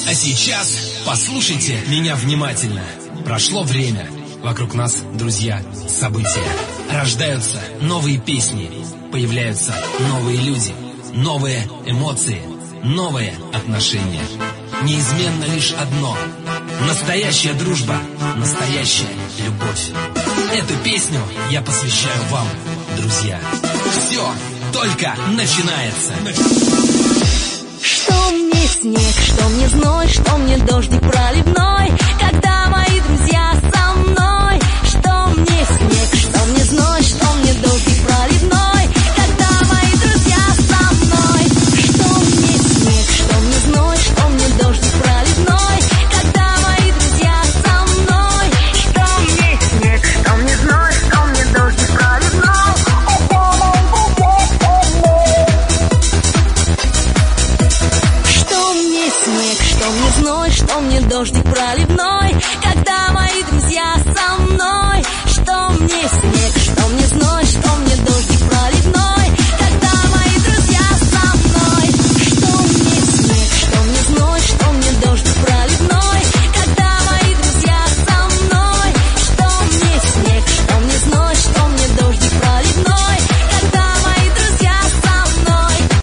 А сейчас послушайте меня внимательно. Прошло время. Вокруг нас, друзья, события. Рождаются новые песни. Появляются новые люди. Новые эмоции. Новые отношения. Неизменно лишь одно. Настоящая дружба. Настоящая любовь. Эту песню я посвящаю вам, друзья. Все только начинается. Что мне снег, что мне зной, что мне дождик проливной, когда мои друзья со мной. Что мне снег, что мне зной, что мне дождик проливной, когда мои друзья со мной. Что мне снег, что мне зной, что мне дождик проливной, когда мои друзья со мной. Что мне снег, что мне зной, что мне дождик проливной. Снег, что мне зной, что мне дождик проливной, когда мои друзья со